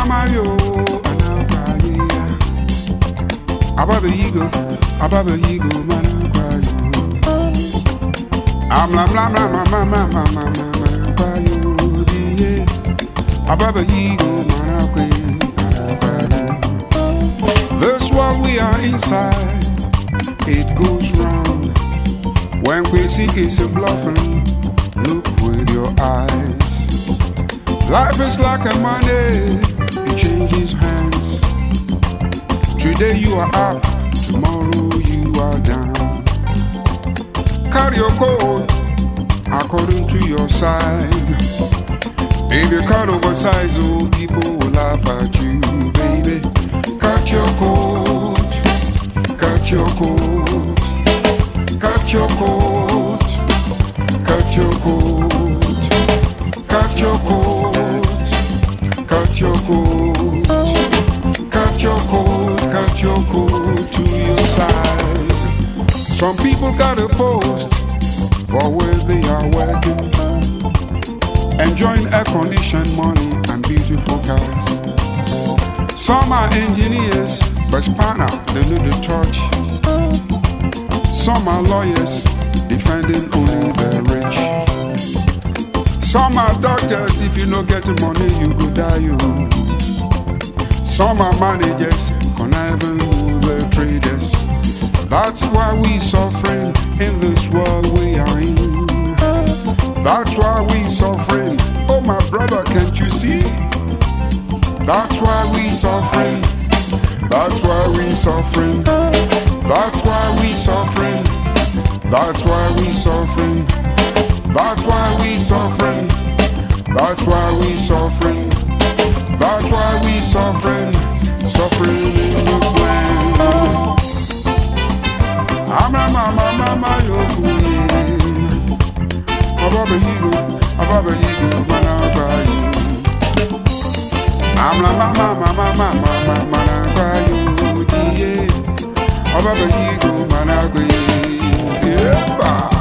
Mario, Anakaya. Above the eagle, Manakayo. I'm la bla bla mama, above the eagle, Manakayo. This world we are inside, it goes round. When we see is a bluffing, look with your eyes. Life is like a money, it changes hands. Today you are up, tomorrow you are down. Carry your coat according to your size. If you cut oversize, old people will laugh at you, baby. Cut your coat, cut your coat, cut your coat, cut your coat, cut your coat, cut your coat, cut your coat, cut your coat to your size. Some people got a post for where they are working, enjoying air-conditioned money and beautiful cars. Some are engineers, but spanner, they need the touch. Some are lawyers, defending only the rich. Some are doctors, if you don't get money, you go die, you. Some are managers, conniving with the traders. That's why we suffering in this world we are in. That's why we suffering. Oh my brother, can't you see? That's why we suffering. That's why we suffering. That's why we suffering. That's why we suffering. That's why we suffering. That's why we suffering. That's why we suffering. Suffering in this land. I'm a mama, yo. Above a eagle, man, I'll cry you. I'm la mama, man, I'll cry you. Yeah. Above a eagle, man, I'll cry you. Yeah.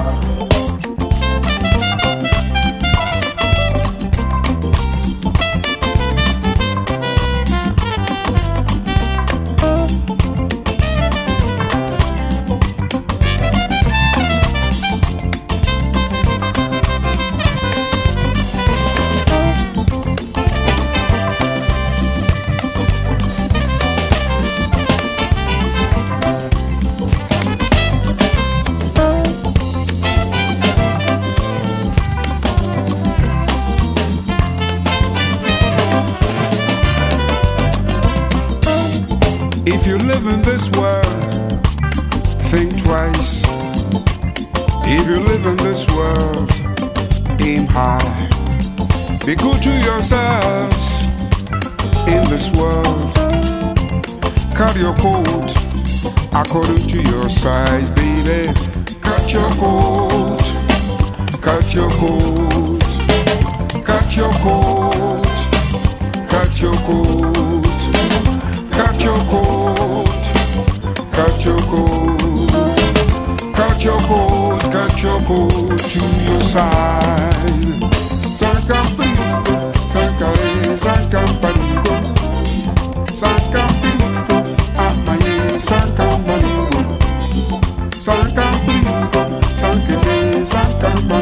If you live in this world, think twice. If you live in this world, aim high. Be good to yourselves in this world. Cut your coat according to your size, baby. Cut your coat, cut your coat, cut your coat, cut your coat. Cut your coat, cut your coat, cut your coat, cut your coat to your side. Sancampanico, Sankare, Sancampanico, Sancampanico, Amaye, Sancampanico, Sancampanico, Sankene, Sancampanico.